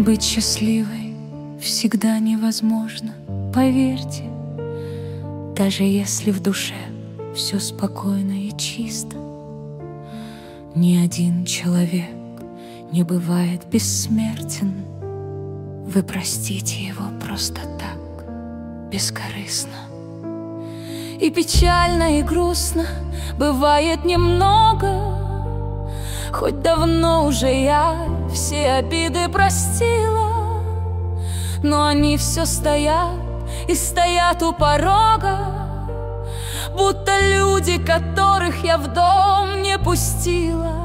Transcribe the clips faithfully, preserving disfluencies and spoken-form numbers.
Быть счастливой всегда невозможно, поверьте, даже если в душе все спокойно и чисто. Ни один человек не бывает бессмертен. Вы простите его просто так, бескорыстно. И печально, и грустно бывает немного, хоть давно уже я все обиды простила, но они все стоят и стоят у порога, будто люди, которых я в дом не пустила.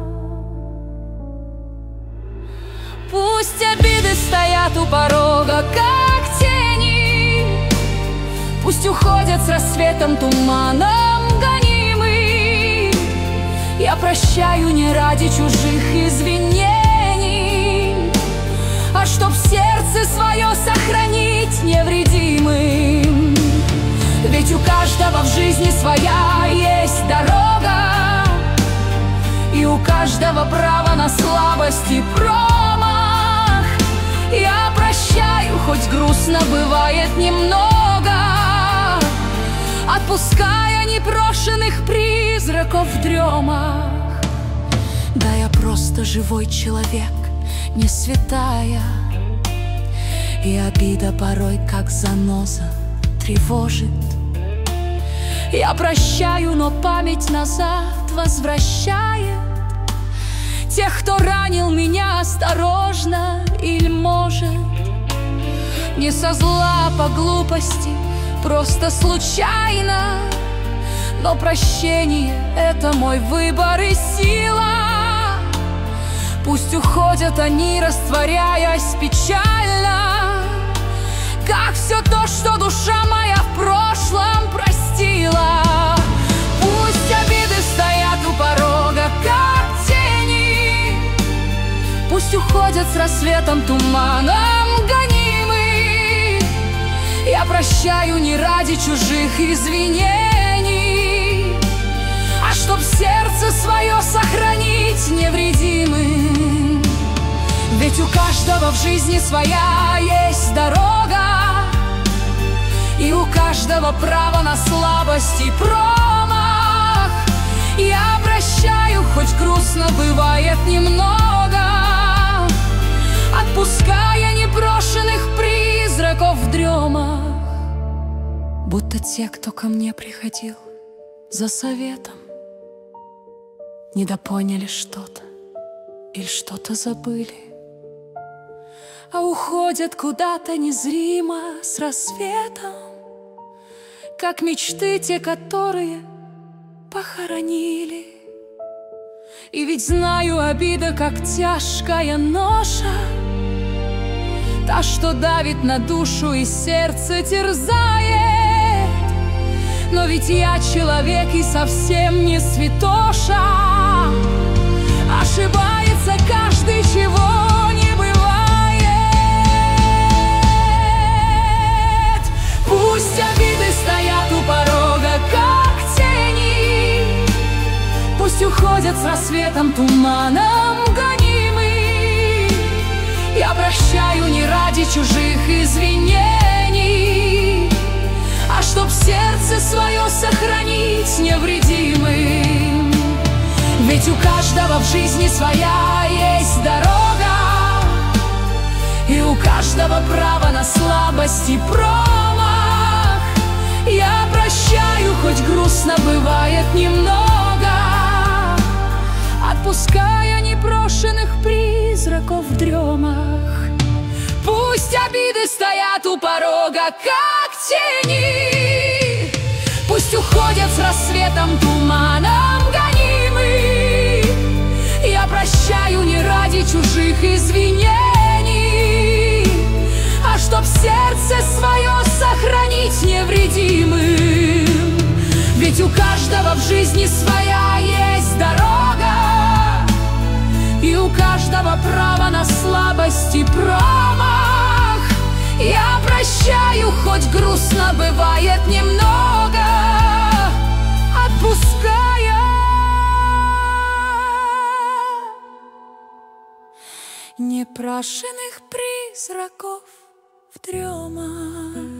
Пусть обиды стоят у порога, как тени, пусть уходят с рассветом туманом гонимый. Я прощаю не ради чужих извинений, а чтоб сердце свое сохранить невредимым. Ведь у каждого в жизни своя есть дорога, и у каждого право на слабость и промах. Я прощаю, хоть грустно бывает немного, отпуская непрошенных призраков в дремах. Да, я просто живой человек, не святая, и обида порой как заноза тревожит. Я прощаю, но память назад возвращает тех, кто ранил меня осторожно или, может, не со зла, по глупости, просто случайно. Но прощение — это мой выбор и сила. Пусть уходят они, растворяясь печально, как все то, что душа моя в прошлом простила. Пусть обиды стоят у порога, как тени, пусть уходят с рассветом туманом гонимый. Я прощаю не ради чужих извинений, а чтоб сердце свое сохранить невредимым. Ведь у каждого в жизни своя есть дорога, и у каждого право на слабость и промах. Я прощаю, хоть грустно бывает немного, отпуская непрошенных призраков в дремах. Будто те, кто ко мне приходил за советом, недопоняли что-то или что-то забыли, а уходят куда-то незримо с рассветом, как мечты те, которые похоронили. И ведь знаю, обида как тяжкая ноша, та, что давит на душу и сердце терзает. Но ведь я человек и совсем не святоша, ошибается каждый, чего не бывает. Пусть обиды стоят у порога, как тени, пусть уходят с рассветом туманом гонимый. Я прощаю не ради чужих извинений, а чтоб сердце свое сохранить невредимым. Ведь у каждого в жизни своя есть дорога, и у каждого право на слабость и промах. Я прощаю, хоть грустно бывает немного, отпуская непрошенных призраков в дремах. Пусть обиды стоят у порога, как тени, пусть уходят с рассветом туманом гонимый. Я прощаю не ради чужих извинений, а чтоб сердце свое сохранить невредимым. Ведь у каждого в жизни своя есть дорога, и у каждого право на слабость и промах. Я прощаю, хоть грустно бывает немного, отпуская не непрошенных призраков в дремах.